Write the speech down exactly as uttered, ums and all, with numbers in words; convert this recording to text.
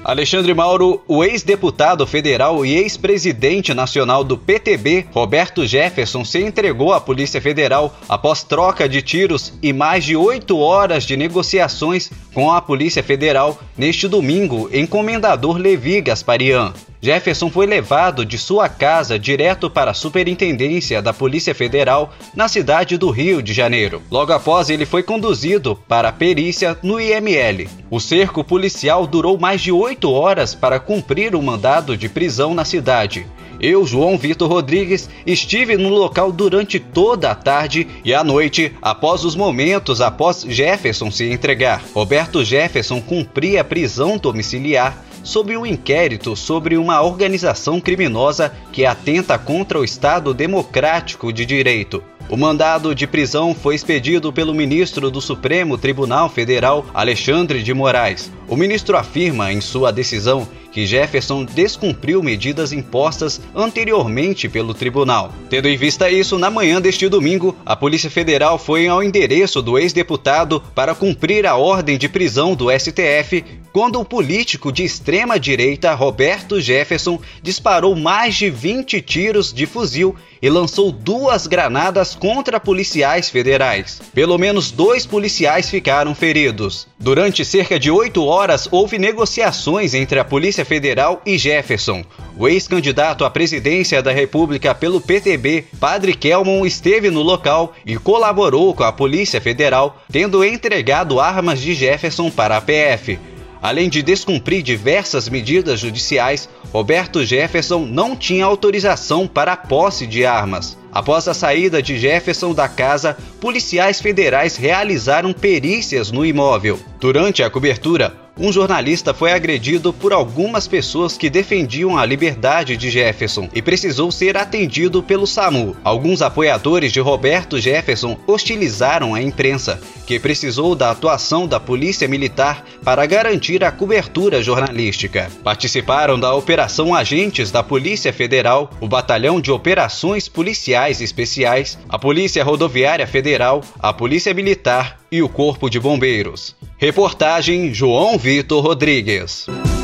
Alexandre Mauro, o ex-deputado federal e ex-presidente nacional do P T B, Roberto Jefferson, se entregou à Polícia Federal após troca de tiros e mais de oito horas de negociações com a Polícia Federal neste domingo em Comendador Levi Gasparian. Jefferson foi levado de sua casa direto para a Superintendência da Polícia Federal na cidade do Rio de Janeiro. Logo após, ele foi conduzido para a perícia no I M L. O cerco policial durou mais de oito horas para cumprir o mandado de prisão na cidade. Eu, João Vitor Rodrigues, estive no local durante toda a tarde e à noite, após os momentos após Jefferson se entregar. Roberto Jefferson cumpria prisão domiciliar sob um inquérito sobre uma organização criminosa que atenta contra o Estado Democrático de Direito. O mandado de prisão foi expedido pelo ministro do Supremo Tribunal Federal, Alexandre de Moraes. O ministro afirma em sua decisão que Jefferson descumpriu medidas impostas anteriormente pelo tribunal. Tendo em vista isso, na manhã deste domingo, a Polícia Federal foi ao endereço do ex-deputado para cumprir a ordem de prisão do S T F, quando o político de extrema-direita Roberto Jefferson disparou mais de vinte tiros de fuzil e lançou duas granadas contra policiais federais. Pelo menos dois policiais ficaram feridos. Durante cerca de oito horas, houve negociações entre a Polícia Federal e Jefferson. O ex-candidato à presidência da República pelo P T B, Padre Kelmon, esteve no local e colaborou com a Polícia Federal, tendo entregado armas de Jefferson para a P F. Além de descumprir diversas medidas judiciais, Roberto Jefferson não tinha autorização para a posse de armas. Após a saída de Jefferson da casa, policiais federais realizaram perícias no imóvel. Durante a cobertura, um jornalista foi agredido por algumas pessoas que defendiam a liberdade de Jefferson e precisou ser atendido pelo SAMU. Alguns apoiadores de Roberto Jefferson hostilizaram a imprensa, que precisou da atuação da Polícia Militar para garantir a cobertura jornalística. Participaram da operação agentes da Polícia Federal, o Batalhão de Operações Policiais Especiais, a Polícia Rodoviária Federal, a Polícia Militar e o Corpo de Bombeiros. Reportagem João Vitor Rodrigues.